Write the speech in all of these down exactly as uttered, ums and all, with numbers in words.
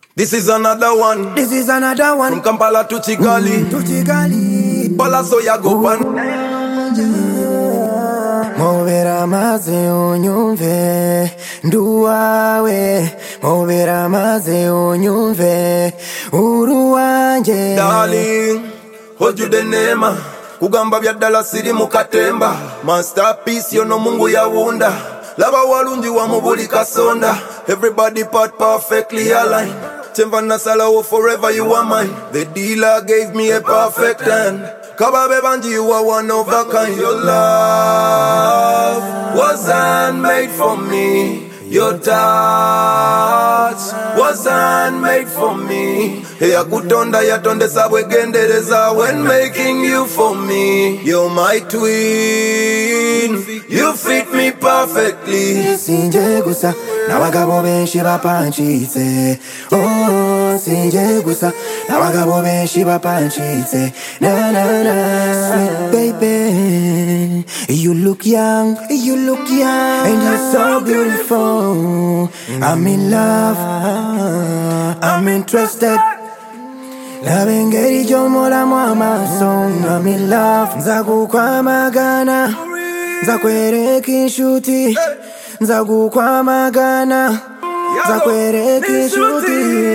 This is another one. This is another one. From Kampala to Kigali. To Kigali. Palaso ya gopan. Movera maze unyumve nduwawe. Movera maze unyumve uruwanje. Darling, hold you the name. Kugamba bya dala siri mukatemba. Masterpiece yono Mungu ya wunda. Lava walungi wa mubuli kasonda. Everybody part perfectly aligned. Temva nasalawo forever you are mine. The dealer gave me a perfect hand. Kababe banji you are one of a kind. Your love was handmade for me. Your touch was handmade for me. Hey akutonda yatonde sabwe gendereza when making you for me. You're my twin. You fit me perfectly. Sinje gusa na bagabo benshi bapanchitse. Oh sinje gusa na bagabo benshi bapanchitse. Na na na. Sweet baby, you look young, you look young, and you're so beautiful. I'm in love, I'm interested. Nabengeri jomola mama song. I'm in love. Nzagukwa magana, nzakwereka inshuti. Nzagukwa magana, nzakwereka inshuti.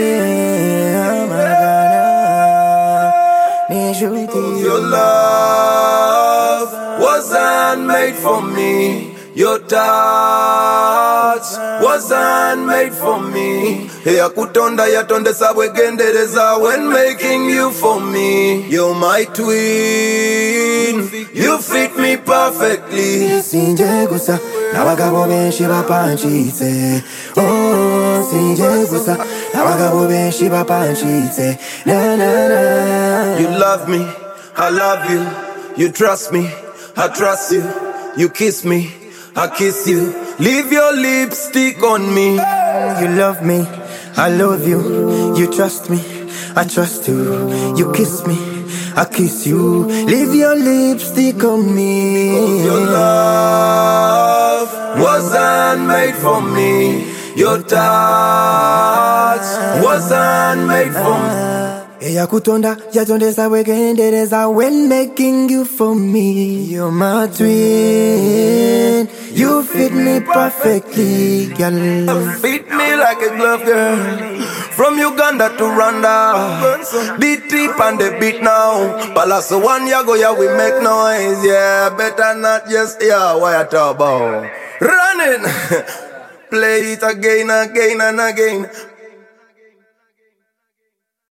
Magana, inshuti. Your love was handmade for me. Your touch was handmade for me. Hey akutonda yatonde sabwe gendereza when making you for me. You're my twin. You fit me perfectly. Sinje gusa na bagabo benshi bapanchitse. Oh sinje gusa na bagabo benshi bapanchitse. Na na na. You love me, I love you. You trust me, I trust you. You kiss me, I kiss you. Leave your lipstick on me. You love me, I love you. You trust me, I trust you. You kiss me, I kiss you. Leave your lipstick on me. Your love was handmade for me. Your touch was handmade for me. Eya kutonda yatonde sabwe gendereza when making you for me. You're my twin. You fit me perfectly, girl. Fit me like a glove, girl. From Uganda to Rwanda. The tip and the beat now. Palaso one yago ya we make noise. Yeah, better not just hear what I talk about. Running. Play it again, again and again.